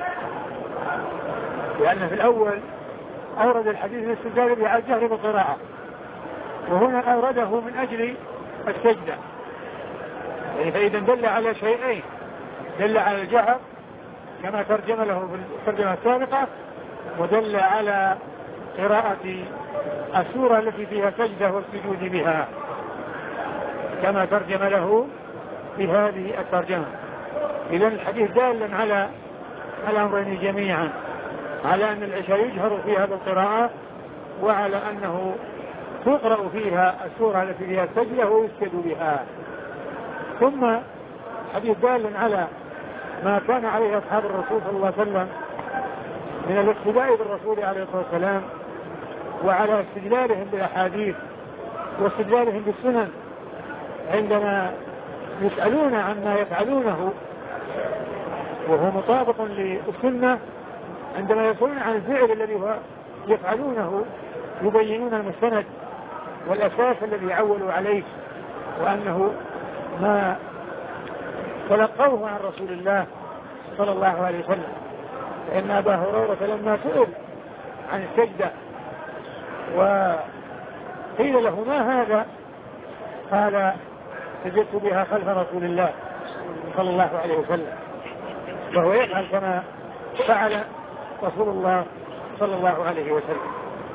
لأن في الأول أورد الحديث الاستدلال به على الجهر بالقراءة، وهنا أورده من أجل السجدة، يعني فإذا دل على شيئين، دل على الجهر كما ترجم له في الترجمة السابقة، ودل على قراءة السورة التي فيها سجدة والسجود بها كما ترجم له في هذه الترجمة. إذن الحديث دال على الأمرين جميعا، على أن العشاء يجهر فيها بالقراءة، وعلى أنه تقرأ فيها السورة التي فيها سجدة ويسجد بها. ثم حديث دال على ما كان عليه أصحاب الرسول صلى الله عليه وسلم من الاقتداء بالرسول عليه الصلاة والسلام، وعلى استدلالهم بالأحاديث واستدلالهم بالسنن عندما يسألون عما يفعلونه وهو مطابق للسنة، عندما يسألون عن الفعل الذي هو يفعلونه يبينون المستند والأساس الذي عولوا عليه، وأنه ما تلقوه عن رسول الله صلى الله عليه وسلم. فإن أبا هريرة لما سئل عن السجدة وقيل له ما هذا قال سجدت بها خلف رسول الله صلى الله عليه وسلم، وهو يفعل كما فعل رسول الله صلى الله عليه وسلم.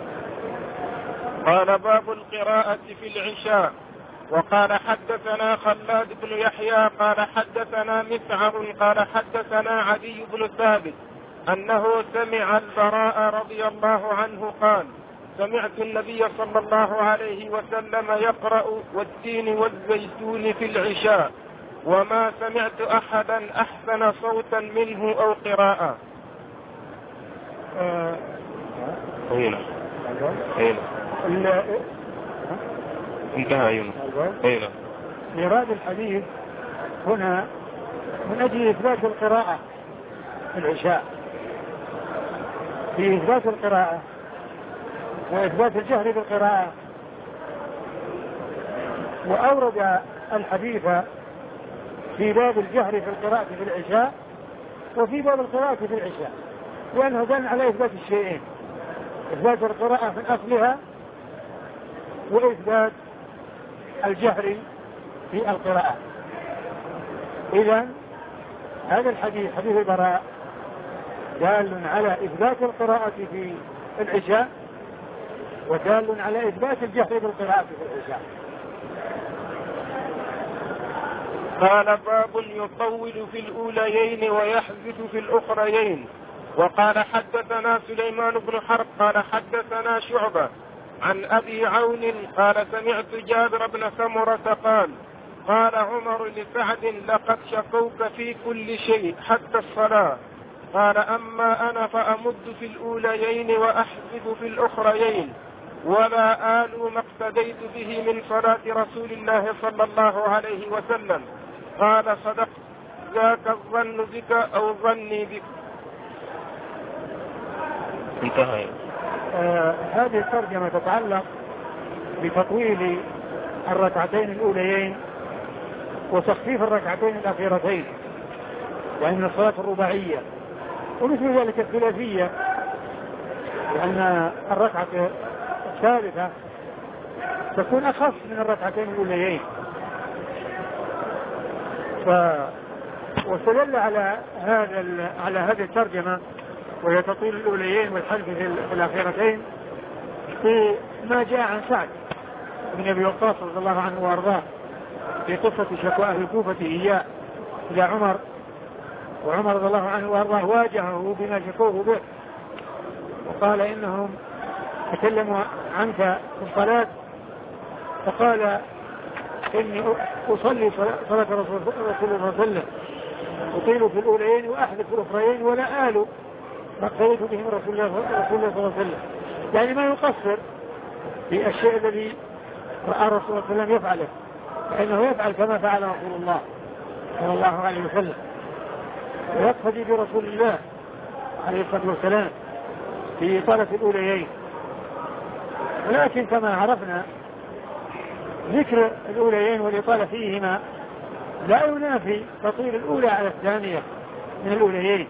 قال باب القراءة في العشاء. وقال حدثنا خلاد بن يحيى قال حدثنا مسعر قال حدثنا عدي بن ثابت أنه سمع البراء رضي الله عنه قال سمعت النبي صلى الله عليه وسلم يقرأ والتين والزيتون في العشاء وما سمعت أحدا أحسن صوتا منه أو قراءة. آه. هنا هنا انتهى يونس. هنا إيراد الحديث هنا من أجل إثبات القراءة في العشاء، في إثبات القراءة وإثبات الجهر بالقراءة. وأورد الحديث في باب الجهر في القراءة في العشاء وفي باب القراءة في العشاء، لأنه دل على إثبات الشيئين: إثبات القراءة من أصلها وإثبات الجهر في القراءة. إذن هذا الحديث حديث البراء دال على إثبات القراءة في العشاء ودال على إثبات الجهر بالقراءة في العشاء. قال باب يطول في الأوليين ويحذف في الأخريين. وقال حدثنا سليمان بن حرب قال حدثنا شعبة عن أبي عون قال سمعت جابر بن سمرة قال قال عمر لسعد لقد شكوك في كل شيء حتى الصلاة، قال أما أنا فأمد في الأوليين وأحذف في الأخريين ولا آل ما اقتديت به من صلاة رسول الله صلى الله عليه وسلم. قال صدقت ذاك الظن بك أو ظني بك. انتهى. آه هذه الترجمة تتعلق بتطويل الركعتين الأوليين وتخفيف الركعتين الأخيرتين، يعني من الصلاة الرباعية، ومثل ذلك الثلاثية، لأن الركعة الثالثة تكون أخف من الركعتين الأوليين. ف... واستدل على هذا على هذه الترجمة وهي تطويل الأوليين والحذف في الأخيرتين في ما جاء عن سعد بن أبي وقاص رضي الله عنه وأرضاه في قصة شكوى أهل الكوفة إياه إلى عمر، وعمر رضي الله عنه وأرضاه واجهه بما شكوه به وقال إنهم تكلموا عنك في الصلاة، فقال إني أصلي صلاة رسول الله صلى الله عليه وسلم أطيل في الأوليين وأحذف في الأخرين ولا آل ما اقتديت به من رسول الله صلى الله عليه وسلم، يعني ما يقصر في الشيء الذي رأى رسول الله صلى الله عليه وسلم يفعله، فإنه يفعل كما فعل رسول الله صلى الله عليه وسلم ويقتدي برسول الله عليه الصلاة والسلام في إطالة الأوليين. ولكن كما عرفنا ذكر الأوليين والإطالة فيهما لا ينافي تطويل الأولى على الثانية من الأوليين،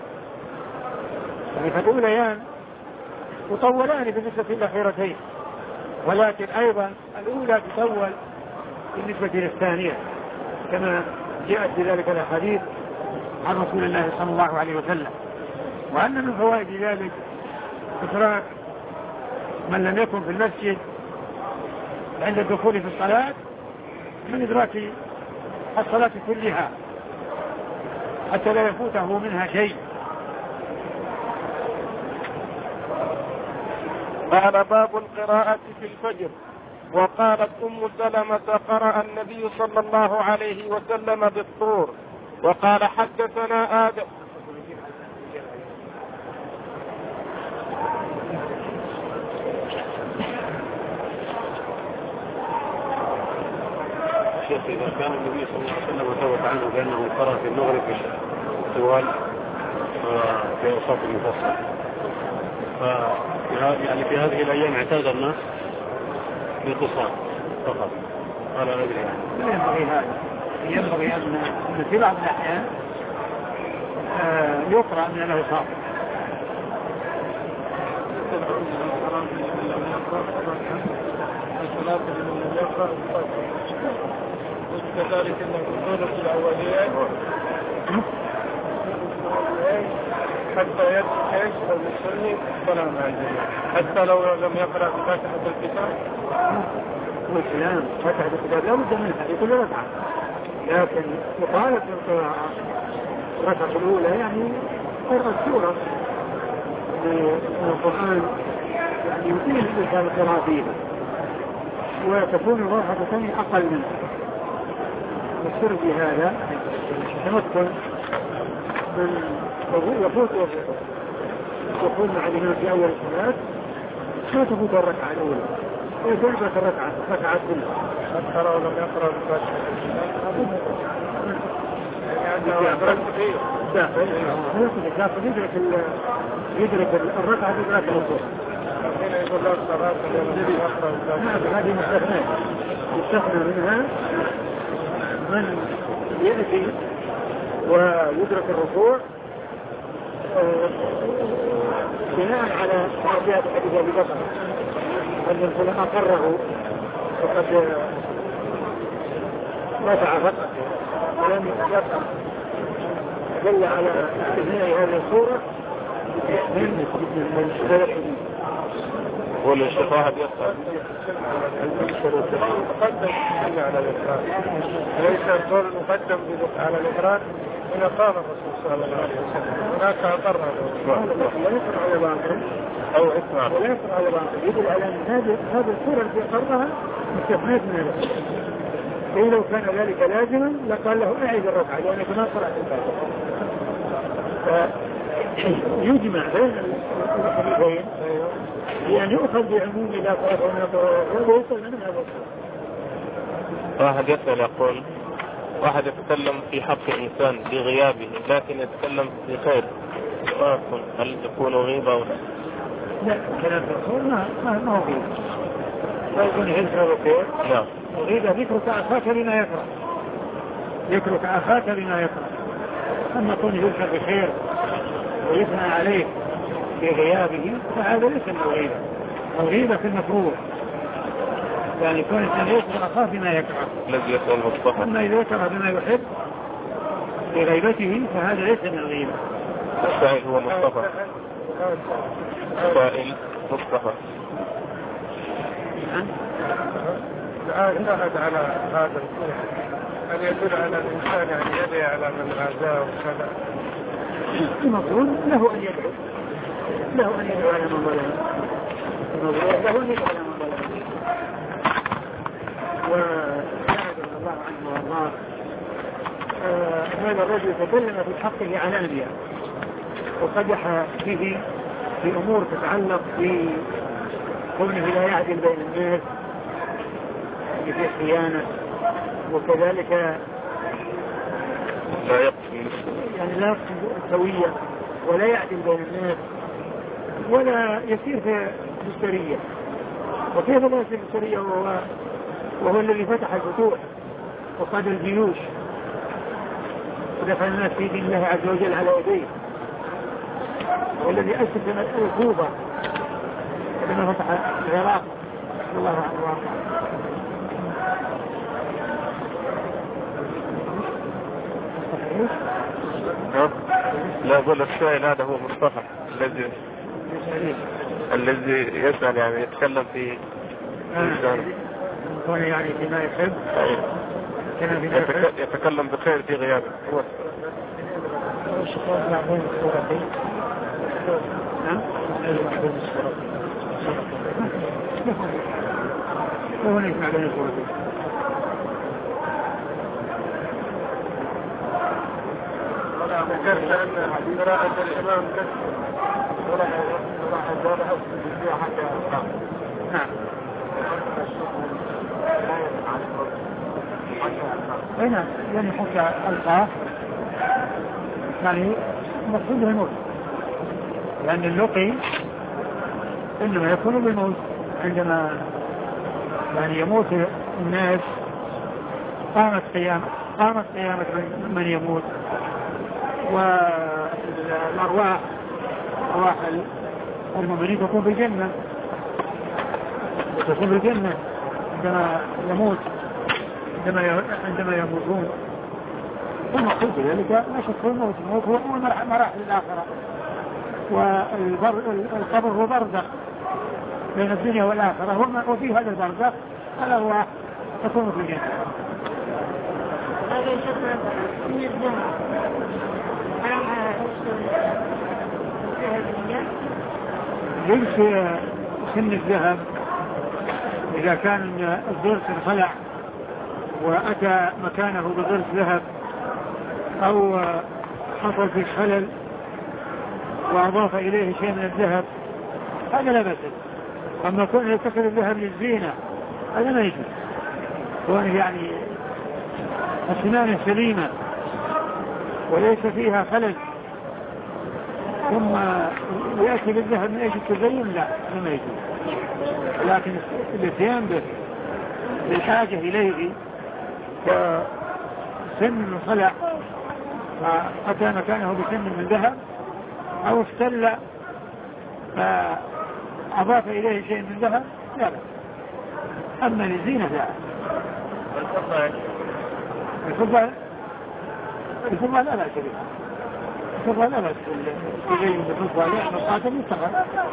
يعني فالأوليان يطولان بالنسبة للأخيرتين، ولكن أيضا الأولى تطول بالنسبة للثانية كما جاءت بذلك الحديث عن رسول الله صلى الله عليه وسلم. وأن من فوائد ذلك إدراك من لم يكن في المسجد عند الدخول في الصلاة من إدراك الصلاة كلها حتى لا يفوته منها شيء. قال باب القراءة في الفجر. وقالت أم سلمة قرأ النبي صلى الله عليه وسلم بالطور. وقال حدثنا آدم شيخ إذا كان النبي صلى الله عليه وسلم ثبت عنه بأنه قرأ في المغرب طوال في أوساط المفصل، يعني في هذه الأيام اعتاد الناس بالقصار فقط، قال لا أدري يعني لا ينبغي هذا، ينبغي أن في بعض الأحيان آه يقرأ من له صاف. وكذلك النزول في الأوليات حتى يدرك ايش او يصلي السلام عليكم حتى لو لم يقرأ بفاتحة الكتاب. والكلام فاتحة الكتاب لا بد منها في كل ركعة، لكن يطالب بالقراءة الركعة الأولى يعني قراءة سورة من القرآن يعني يمكن الإنسان القراءة فيها وتكون الركعة الثانية أقل منها. والسر في هذا تمكن من يفوت يكون مع الإمام في أول الصلاة ما تفوت الركعة الأولى ويتلبس الركعة ركعة كلها حتى لو لم يقرأ بفاتحة الكتاب يدرك يدرك الركعة يدرك الركوع. يقول له الصلاة هذه مستثنى يستثنى منها من يأتي ويدرك الركوع بناء على مرجعات حديث أبي بكر أن العلماء قرروا وقد رفع فقط ولم يفقر دل على استثناء هذه الصورة من شباب هو الاشتفاء بيسأل مقدم على الإقرار ليس القول مقدم على الإقرار من قام الرسول صلى الله عليه وسلم هناك أقر لا يقرأ على باطل أو إسمع ولا يقرأ على باطل يدل على أن هذه هذه الصورة التي قرأها مستثنات من هذا. إذا لو كان ذلك لازما لقال له أعيد الركعة لأنك ما قرأت الفاتحة. فيجمع بين الحديثين يعني يؤخذ بعموم لا فرق ونقرأ ويصل من هذا الصورة. واحد يسأل يقول واحد يتكلم في حق إنسان بغيابه لكن يتكلم في خير هل تكون غيبة أو لا؟ لا كلام الرسول ما ما هو غيبة لا يكون هزر وخير. نعم غيبة ذكرك أخاك بما يكره ذكرك أخاك بما يكره. أما يكون يذكر بخير ويثنى عليه بغيابه فهذا ليس من الغيبة. الغيبة في المكروه يعني يكون الإنسان يذكر أخاه بما يكره. الذي يسأل مصطفى أما إذا ذكر بما يحب بغيبته فهذا ليس من الغيبة. السائل هو مصطفى السائل مصطفى الآن شاهد على هذا الكون أن يدل على الإنسان يعني يدعي على من غازاه وكذا. المفروض له أن يدعو له أن يدعو على من ظلم المفروض له أن يدعو على من ظلم. وسعد رضي الله عنه وارضاه هذا الرجل تكلم في حقه علانية وقدح به في أمور تتعلق بكونه لا يعدل بين الناس في خيانة وكذلك لا يقصد يعني لا يقصد السوية ولا يعدل بين الناس ولا يسير في السرية. وكيف لا يسير في السرية وهو, وهو الذي فتح الفتوح وقاد الجيوش ودفع الناس في دين الله عز وجل على يديه والذي أسس الكوبة لما فتح العراق الله عنه وارضاه. لا أقول السائل هذا هو مصطفى الذي الذي يسأل يعني يتكلم في كون يعني فيما يحب يتكلم بخير في غيابه. هو الشيطان بين الصورتين نعم بين الصورتين هو نجمع بين الصورتين. ذكرت أن قراءة الإمام كسر وراح وراح وراح حتى نعم هنا يعني حتى القاف يعني مقصوده الموت لأن اللقي إنما يكون بالموت عندما يعني يموت الناس قامت قيامة قامت قيامة من يموت الأرواح أرواح المؤمنين تكون في الجنة تكون في الجنة عندما يموت عندما عندما يموتون. ثم قلت ذلك لا شك في الموت الموت هو مراحل الآخرة والقبر هو برزخ بين الدنيا والآخرة وفي هذا البرزخ الأرواح تكون في الجنة. هذا يشبه من الذهب ليس سن الذهب إذا كان الضرس انخلع وأتى مكانه بضرس ذهب أو حصل فيه خلل وأضاف إليه شيء من الذهب هذا لا بأس. أما كونه يتخذ الذهب للزينة هذا ما يجوز. كونه يعني أسنانه سليمة وليس فيها خلل ثم يأتي بالذهب من أجل التزين لا ما يجوز. لكن الاتيان به للحاجة إليه وسن خلع فأتى مكانه بسن من ذهب أو استل فأضاف إليه شيء من ذهب لا بأس. أما للزينة لا. الفضة الفضة لا بأس بها. الفضة لا بأس تزين بالفضة لأن القاتل يستغل.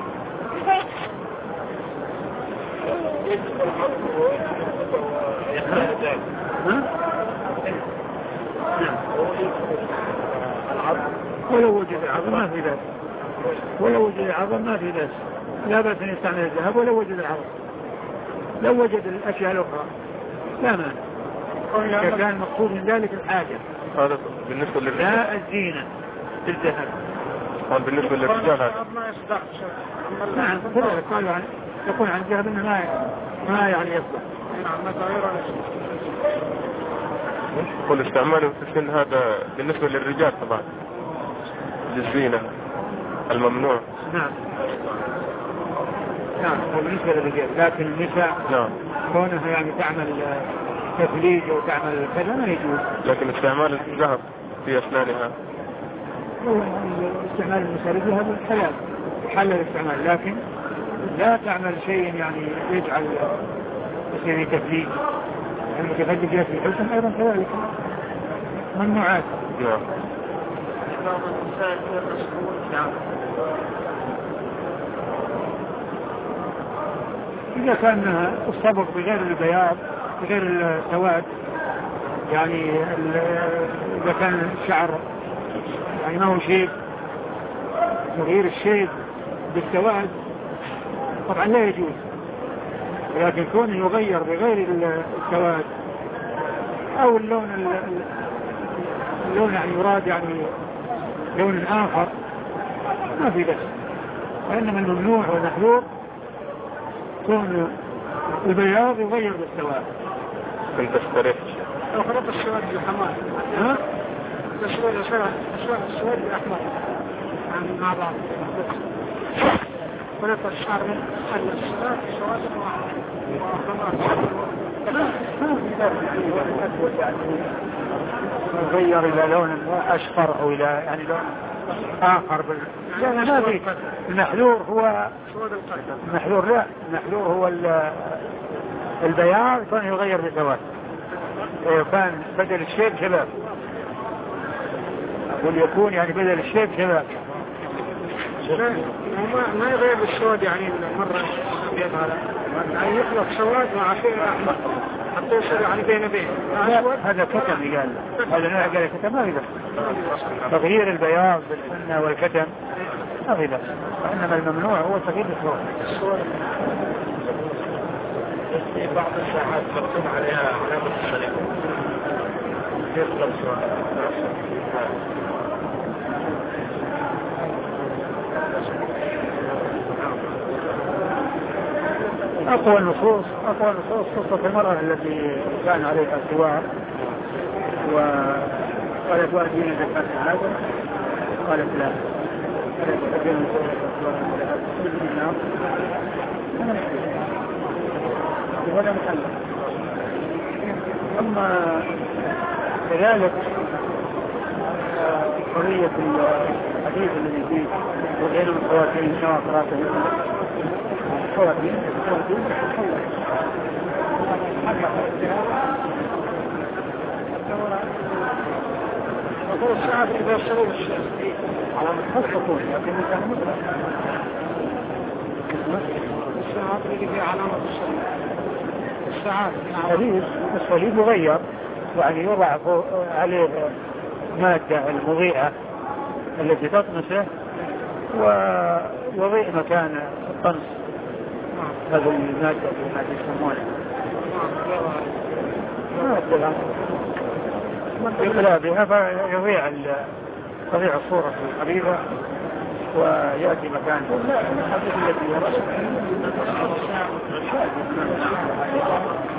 ولو وجد العظم ما في بأس ولو وجد العظم ما في بأس لا بأس أن يستعمل الذهب ولو وجد العظم. لو وجد الأشياء الأخرى لا مانع إذا كان مقصود من ذلك الحاجة. هذا بالنسبة للرجال لا الزينة بالذهب. هذا بالنسبة للرجال هذا نعم قالوا عن يقول عن الذهب إنه ما ما يعني يصلح. قل استعماله في السن هذا بالنسبة للرجال طبعا للزينة الممنوع. نعم نعم وبالنسبة للرجال لكن النساء نعم كونها يعني تعمل تفليج أو تعمل كذا ما يجوز. لكن استعمال الذهب في أسنانها استعمال النساء للذهب حلال حل الاستعمال لكن لا تعمل شيء يعني يجعل يصير تفليج. المتفلجات في الحسن أيضا كذلك ممنوعات. نعم نعم إذا كان الصبغ بغير البياض بغير السواد يعني إذا كان الشعر يعني ما هو شيب تغيير الشيب بالسواد طبعا لا يجوز. لكن كونه يغير بغير السواد أو اللون اللون يعني يراد يعني لون آخر ما في بس. وإنما الممنوع والمحظور كون البياض يغير بالسواد. كنت استريح لو خلط السواد بالحمار ها؟ السواد السواد بالأحمر عن مع بعض خلط الشعر من السواد السواد يغير إلى لون أشقر أو إلى يعني لون آخر بال... لا ما في. المحذور هو المحذور لا المحذور هو البياض كان يغير بسواد. كان بدل الشيب شباب وليكون يعني بدل الشيب شباب ما يغير بالسواد يعني مرة أبيض هذا يعني يخلق سواد مع شيء أحمر حتى يصير يعني بين بين. هذا كتم قال هذا نوع قال كتم ما في بس. تغيير البياض بالسنة والكتم ما في بس. وإنما الممنوع هو تغيير السواد. في بعض الساعات مكتوب عليها علامة الصليب يخلق سواد. أقوى النصوص أقوى النصوص قصة المرأة التي كان عليها سوار وقالت وأدين زكاة هذا قالت لا قالت أدين زكاة النار ولا محل. أما كذلك قضية الحديث الذي فيه وغير الخواتيم سواء قراءته الخواتيم وقال الساعات إذا وصلوا على متخصصون لكن كان مطلق الساعات اللي فيها علامة الصليب الساعات الصليب الصليب مغير يعني يضع عليه مادة المضيئة التي تطمسه ويضيء مكان الطمس هذه المادة التي يسمونها بخلافها فيضيع تضيع الصورة القريبة ويأتي مكان الحديث الذي يرسل